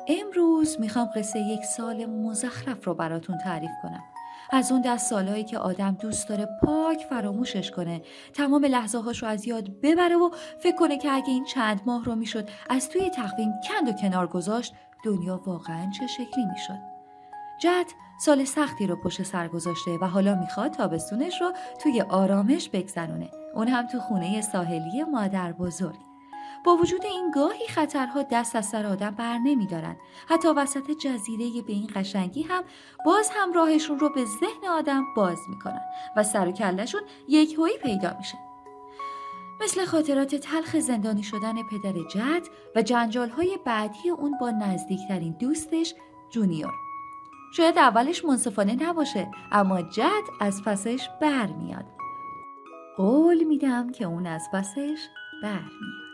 امروز میخوام قصه یک سال مزخرف رو براتون تعریف کنم. از اون دست سالهایی که آدم دوست داره پاک فراموشش کنه، تمام لحظه هاش رو از یاد ببره و فکر کنه که اگه این چند ماه رو میشد از توی تقویم کند و کنار گذاشت، دنیا واقعا چه شکلی میشد. جد سال سختی رو پشت سر گذاشته و حالا میخواد تابستونش رو توی آرامش بگذرونه، اون هم تو خونه ساحلی مادر بزرگ. با وجود این گاهی خطرها دست از سر آدم بر نمی‌دارن. حتی وسط جزیره به این قشنگی هم باز هم راهشون رو به ذهن آدم باز میکنن و سر و کله‌شون یکهویی پیدا میشه. مثل خاطرات تلخ زندانی شدن پدر جد و جنجال‌های بعدی اون با نزدیکترین دوستش جونیور. شاید اولش منصفانه نباشه، اما جد از پسش برمیاد. قول میدم که اون از پسش برمیاد.